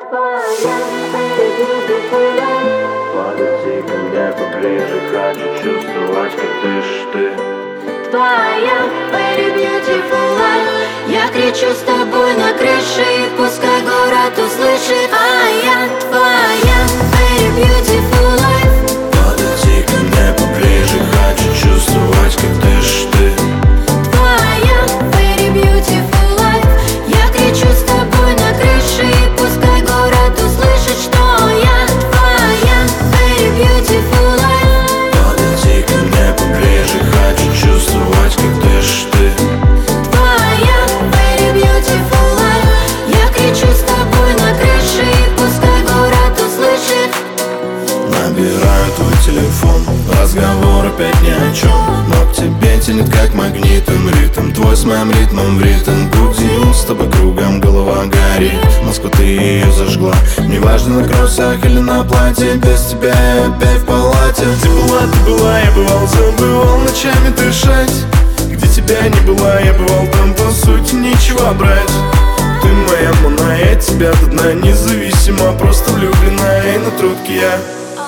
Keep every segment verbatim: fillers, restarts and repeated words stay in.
твоя, baby beautiful life. Подойди ко мне поближе, хочу чувствовать, как дышишь ты. Твоя, baby beautiful life. Я кричу с тобой на крыше, и пускай город услышит. А я твоя, baby beautiful life. Подойди ко мне поближе, хочу чувствовать, как дышишь ты. Твоя, baby beautiful life. Я кричу с тобой на крыше, и пускай город услышит, что я твоя, baby beautiful life. Подойди ко мне поближе, хочу чувствовать, как дышишь ты. Твоя, baby beautiful life. Я кричу с тобой на крыше, и пускай город услышит. Набираю твой телефон, разговор опять ни о чем, но к тебе тянет как магнитом ритм. Твой с моим ритмом в ритм. Крутим с тобой кругом, голова горит. Москву ты ее зажгла. Неважно, на кроссах или на платье, без тебя я опять в палате. Где была, ты была, я бывал, забывал ночами дышать. Где тебя не было, я бывал там, по сути, нечего брать. Ты моя мона, я тебя до дна, независимо, просто влюбленная, и на трубке я.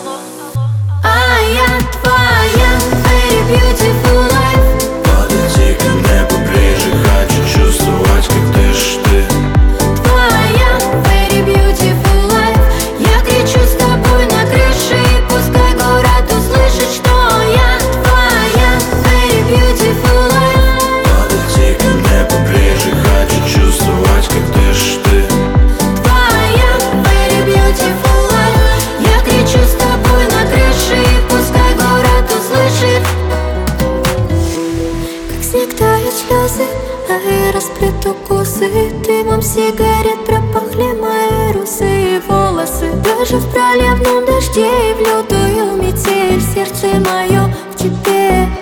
А я твоя, baby beautiful life. Подойди ко мне поближе, хочу чувствовать, как дышишь ты. Твоя, baby beautiful life. Я кричу с тобой на крыше, и пускай город услышит, что я твоя, baby beautiful life. Подойди ко мне поближе, хочу чувствовать, как дышишь ты. Твоя, baby beautiful life. Я кричу с тобой на крыше, и пускай город услышит. Как снег тают слезы, а я расплету косы. Дымом сигарет пропахли мои русые волосы. Даже в проливном дожде и в лютую метель сердце мое в тебе.